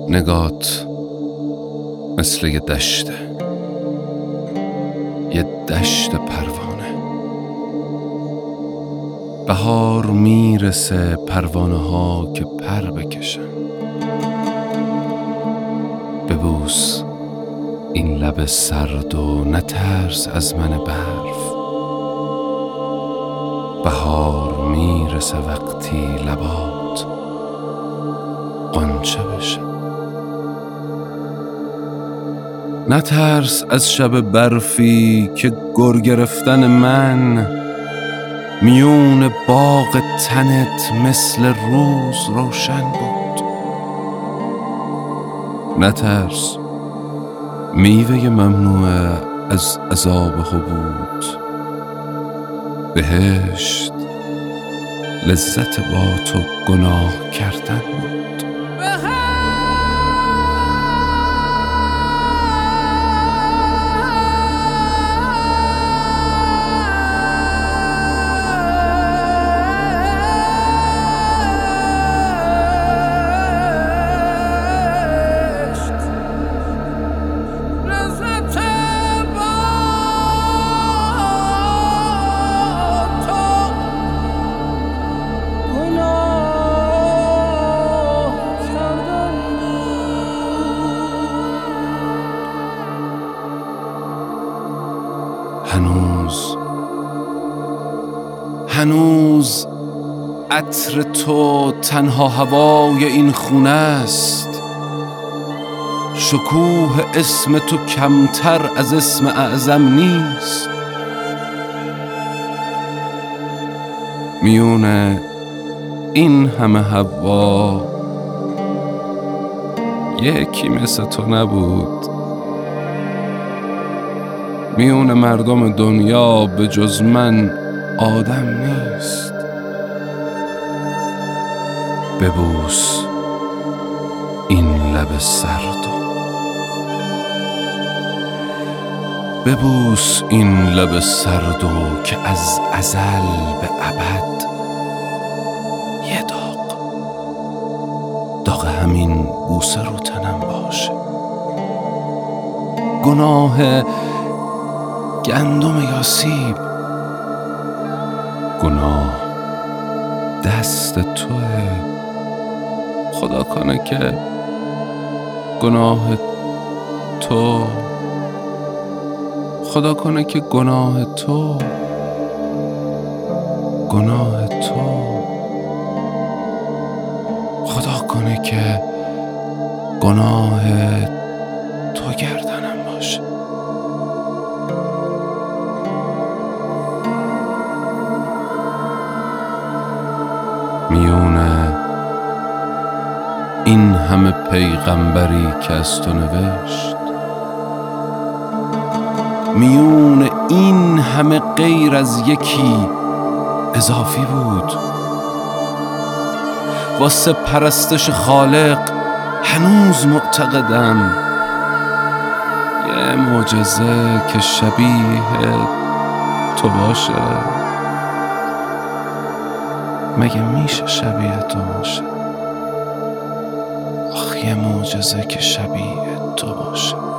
نگات مثل یه دشته، یه دشت پروانه. بهار میرسه، پروانه ها که پر بکشن. ببوس این لب سرد و نترس از من برف. بهار میرسه وقتی لبات غنچه بشه. نترس از شب برفی که گر گرفتن من میون باغ تنت مثل روز روشن بود. نترس، میوه ممنوع از عذاب حبوط. بهشت لذت با تو گناه کردن بود. هنوز عطر تو تنها هوای این خونه است. شکوه اسم تو کمتر از اسم اعظم نیست. میون این همه هوا یکی مثل تو نبود. میون مردم دنیا به جز من آدم نیست. ببوس این لب سردو، ببوس این لب سردو که از ازل به ابد یه داغ همین بوسه رو تنم باشه. گناه گندم یا سیب، گناه دست توه. خدا کنه که گناه تو، خدا کنه که گناه تو، گناه تو، خدا کنه که گناه تو گردنم باشه. میون این همه پیغمبری که از تو نوشت، میون این همه غیر از یکی اضافی بود. واسه پرستش خالق هنوز معتقدم یه معجزه که شبیه تو باشه. مگه میشه شبیه تو باشه؟ آخ، یه معجزه که شبیه تو باشه.